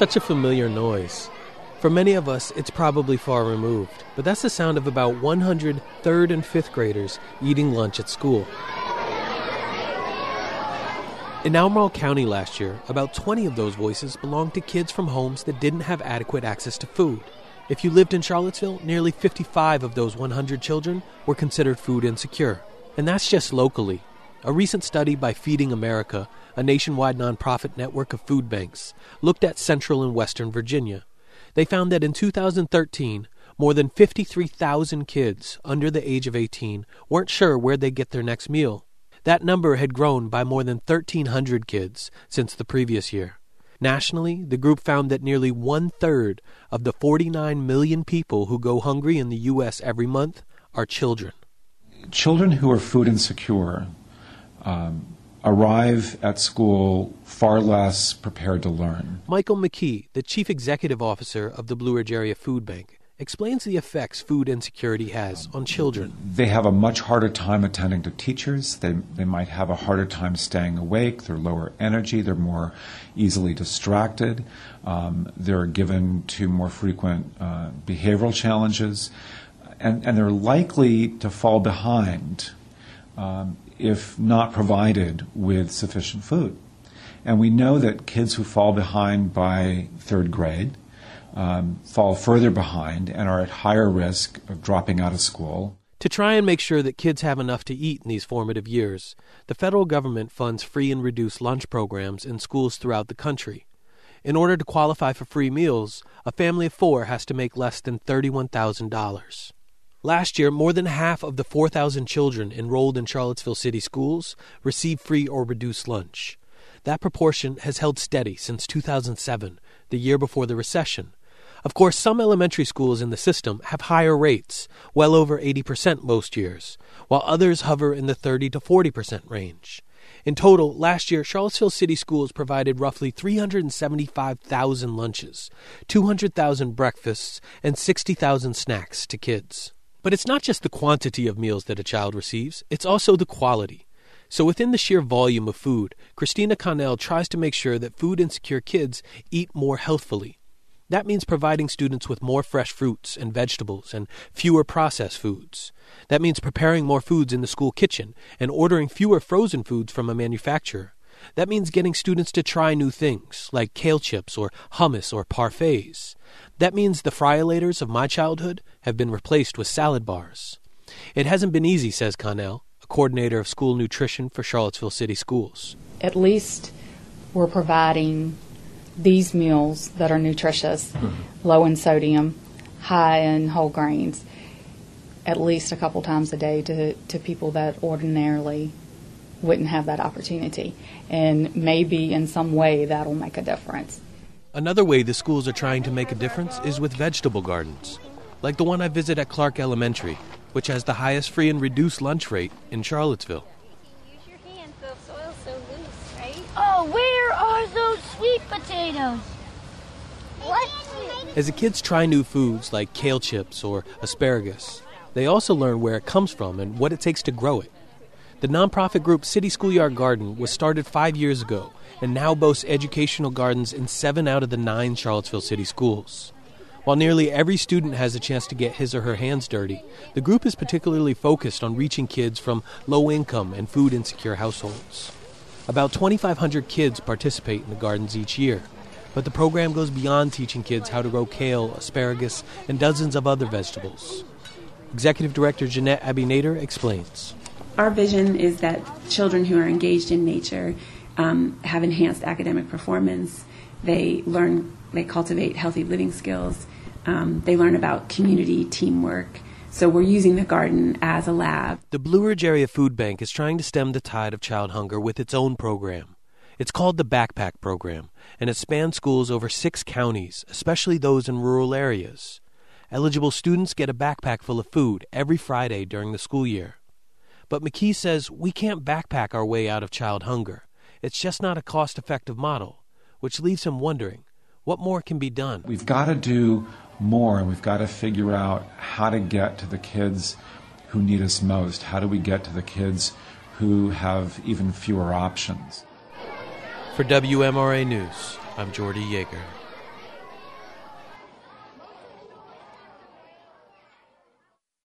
Such a familiar noise. For many of us, it's probably far removed, but that's the sound of about 100 third and fifth graders eating lunch at school. In Albemarle County last year, about 20 of those voices belonged to kids from homes that didn't have adequate access to food. If you lived in Charlottesville, nearly 55 of those 100 children were considered food insecure. And that's just locally. A recent study by Feeding America, a nationwide nonprofit network of food banks, looked at Central and Western Virginia. They found that in 2013, more than 53,000 kids under the age of 18 weren't sure where they'd get their next meal. That number had grown by more than 1,300 kids since the previous year. Nationally, the group found that nearly one-third of the 49 million people who go hungry in the U.S. every month are children. Children who are food insecure arrive at school far less prepared to learn. Michael McKee, the chief executive officer of the Blue Ridge Area Food Bank, explains the effects food insecurity has on children. They have a much harder time attending to teachers. They might have a harder time staying awake. They're lower energy. They're more easily distracted. They're given to more frequent behavioral challenges. And they're likely to fall behind if not provided with sufficient food. And we know that kids who fall behind by third grade fall further behind and are at higher risk of dropping out of school. To try and make sure that kids have enough to eat in these formative years, the federal government funds free and reduced lunch programs in schools throughout the country. In order to qualify for free meals, a family of 4 has to make less than $31,000. Last year, more than half of the 4,000 children enrolled in Charlottesville City schools received free or reduced lunch. That proportion has held steady since 2007, the year before the recession. Of course, some elementary schools in the system have higher rates, well over 80% most years, while others hover in the 30 to 40% range. In total, last year, Charlottesville City Schools provided roughly 375,000 lunches, 200,000 breakfasts, and 60,000 snacks to kids. But it's not just the quantity of meals that a child receives, it's also the quality. So within the sheer volume of food, Christina Connell tries to make sure that food-insecure kids eat more healthfully. That means providing students with more fresh fruits and vegetables and fewer processed foods. That means preparing more foods in the school kitchen and ordering fewer frozen foods from a manufacturer. That means getting students to try new things like kale chips or hummus or parfaits. That means the Friolators of my childhood have been replaced with salad bars. It hasn't been easy, says Connell, a coordinator of school nutrition for Charlottesville City Schools. At least we're providing these meals that are nutritious, low in sodium, high in whole grains, at least a couple times a day to people that ordinarily wouldn't have that opportunity. And maybe in some way that'll make a difference. Another way the schools are trying to make a difference is with vegetable gardens, like the one I visit at Clark Elementary, which has the highest free and reduced lunch rate in Charlottesville. Use your hand, the soil's so loose, right? Oh, where are those sweet potatoes? What? As the kids try new foods like kale chips or asparagus, they also learn where it comes from and what it takes to grow it. The nonprofit group City Schoolyard Garden was started 5 years ago and now boasts educational gardens in 7 out of the 9 Charlottesville City schools. While nearly every student has a chance to get his or her hands dirty, the group is particularly focused on reaching kids from low-income and food-insecure households. About 2,500 kids participate in the gardens each year, but the program goes beyond teaching kids how to grow kale, asparagus, and dozens of other vegetables. Executive Director Jeanette Abbey-Nader explains. Our vision is that children who are engaged in nature have enhanced academic performance. They cultivate healthy living skills. They learn about community teamwork. So we're using the garden as a lab. The Blue Ridge Area Food Bank is trying to stem the tide of child hunger with its own program. It's called the Backpack Program, and it spans schools over 6 counties, especially those in rural areas. Eligible students get a backpack full of food every Friday during the school year. But McKee says we can't backpack our way out of child hunger. It's just not a cost-effective model, which leaves him wondering, what more can be done? We've got to do more, and we've got to figure out how to get to the kids who need us most. How do we get to the kids who have even fewer options? For WMRA News, I'm Jordy Yeager.